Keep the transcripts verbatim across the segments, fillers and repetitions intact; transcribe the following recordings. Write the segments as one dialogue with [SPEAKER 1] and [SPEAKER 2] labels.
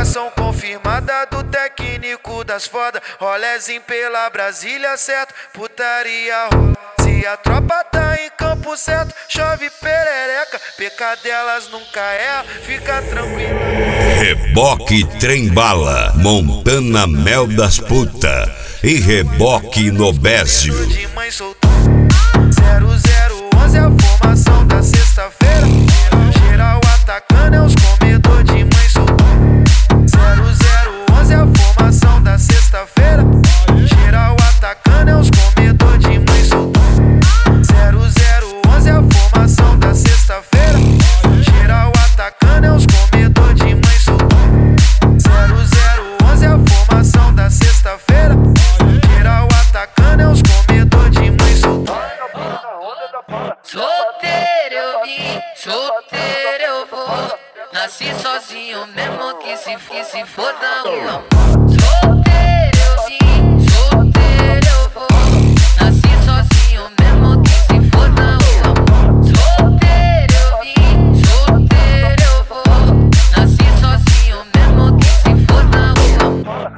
[SPEAKER 1] Informação confirmada do técnico das foda. Rolezinho pela Brasília, certo? Putaria rola. Se a tropa tá em campo certo, chove perereca. Pecadelas nunca erra, fica tranquilo.
[SPEAKER 2] Reboque Trem-Bala, Montana Mel das Puta e Reboque Nobésio.
[SPEAKER 1] De mãe soltou. zero zero onze é a formação da sexta-feira. Geral atacando é os comedor de mãe soltou. zero zero onze é a formação da sexta-feira. Geral atacando é os comedor de mãe soltou. zero zero onze é a formação da sexta-feira. Geral atacando é os comedor de mãe soltou. zero zero onze é a formação da sexta-feira. Geral atacando é os comedor de mãe soltou.
[SPEAKER 3] Solteiro eu vim, solteiro eu vou. Nasci sozinho mesmo que se, que se foda o amor. Solteiro eu vim, solteiro eu vou. Nasci sozinho mesmo que se foda o amor. Solteiro eu vim, solteiro eu vou. Nasci sozinho mesmo que se foda o amor.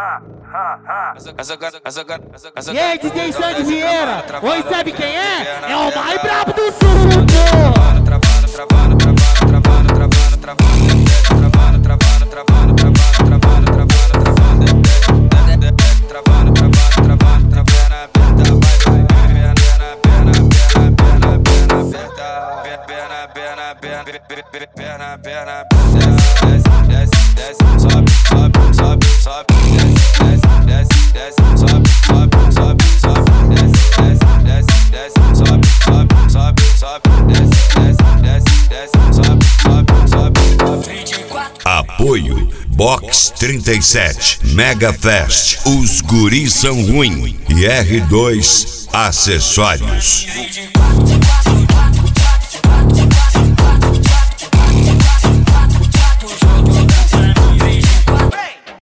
[SPEAKER 4] E aí, D J Sandy Vieira, oi, sabe quem é? É o mais brabo do sul,
[SPEAKER 5] Travando, travando, travando, travando, travando, travando, travando, travando, travando, travando, travando, travando, travando, travando, travando, travando, perna aberta, vai, vai, perna, perna, perna, perna, perna aberta, perna, perna, perna, perna, desce, desce, desce, sobe, sobe, sobe, sobe, desce, desce, desce, sobe, sobe, sobe, sobe, desce, desce, desce, sobe, sobe, sobe, sobe, desce, desce, desce, sobe, sobe, sobe.
[SPEAKER 2] Apoio Box trinta e sete, Mega Fest, Os Guris São Ruim e R dois Acessórios.